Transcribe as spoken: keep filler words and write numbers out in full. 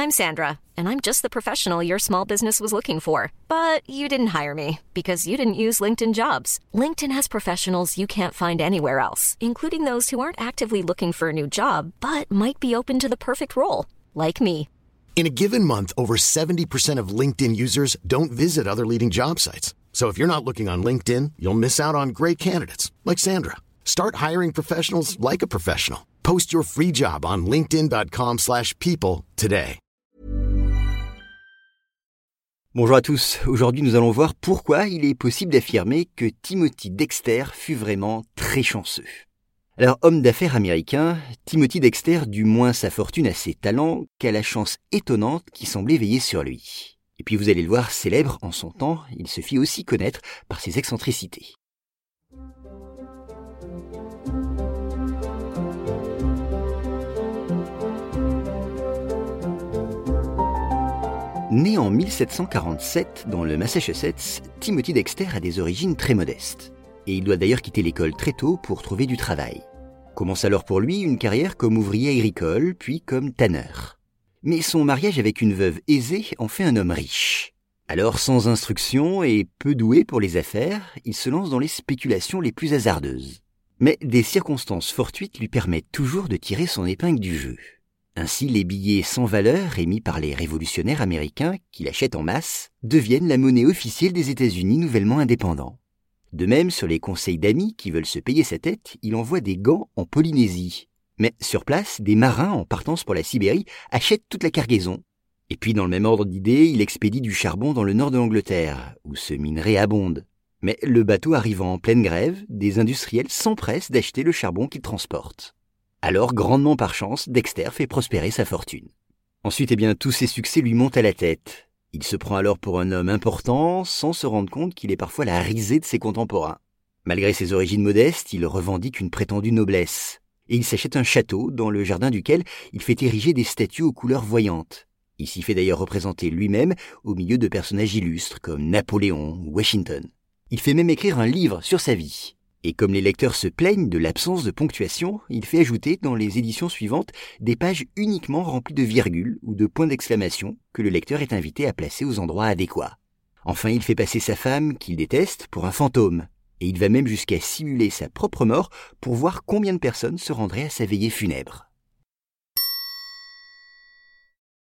I'm Sandra, and I'm just the professional your small business was looking for. But you didn't hire me because you didn't use LinkedIn Jobs. LinkedIn has professionals you can't find anywhere else, including those who aren't actively looking for a new job, but might be open to the perfect role, like me. In a given month, over seventy percent of LinkedIn users don't visit other leading job sites. So if you're not looking on LinkedIn, you'll miss out on great candidates like Sandra. Start hiring professionals like a professional. Post your free job on linkedin dot com slash people today. Bonjour à tous, aujourd'hui nous allons voir pourquoi il est possible d'affirmer que Timothy Dexter fut vraiment très chanceux. Alors, homme d'affaires américain, Timothy Dexter dut moins sa fortune à ses talents qu'à la chance étonnante qui semblait veiller sur lui. Et puis vous allez le voir, célèbre en son temps, il se fit aussi connaître par ses excentricités. Né en mille sept cent quarante-sept dans le Massachusetts, Timothy Dexter a des origines très modestes. Et il doit d'ailleurs quitter l'école très tôt pour trouver du travail. Commence alors pour lui une carrière comme ouvrier agricole, puis comme tanneur. Mais son mariage avec une veuve aisée en fait un homme riche. Alors, sans instruction et peu doué pour les affaires, il se lance dans les spéculations les plus hasardeuses. Mais des circonstances fortuites lui permettent toujours de tirer son épingle du jeu. Ainsi, les billets sans valeur émis par les révolutionnaires américains, qu'il achète en masse, deviennent la monnaie officielle des États-Unis nouvellement indépendants. De même, sur les conseils d'amis qui veulent se payer sa tête, il envoie des gants en Polynésie. Mais sur place, des marins en partance pour la Sibérie achètent toute la cargaison. Et puis, dans le même ordre d'idées, il expédie du charbon dans le nord de l'Angleterre, où ce minerai abonde. Mais le bateau arrivant en pleine grève, des industriels s'empressent d'acheter le charbon qu'il transporte. Alors, grandement par chance, Dexter fait prospérer sa fortune. Ensuite, eh bien, tous ses succès lui montent à la tête. Il se prend alors pour un homme important, sans se rendre compte qu'il est parfois la risée de ses contemporains. Malgré ses origines modestes, il revendique une prétendue noblesse. Et il s'achète un château, dans le jardin duquel il fait ériger des statues aux couleurs voyantes. Il s'y fait d'ailleurs représenter lui-même au milieu de personnages illustres comme Napoléon ou Washington. Il fait même écrire un livre sur sa vie. Et comme les lecteurs se plaignent de l'absence de ponctuation, il fait ajouter dans les éditions suivantes des pages uniquement remplies de virgules ou de points d'exclamation que le lecteur est invité à placer aux endroits adéquats. Enfin, il fait passer sa femme, qu'il déteste, pour un fantôme. Et il va même jusqu'à simuler sa propre mort pour voir combien de personnes se rendraient à sa veillée funèbre.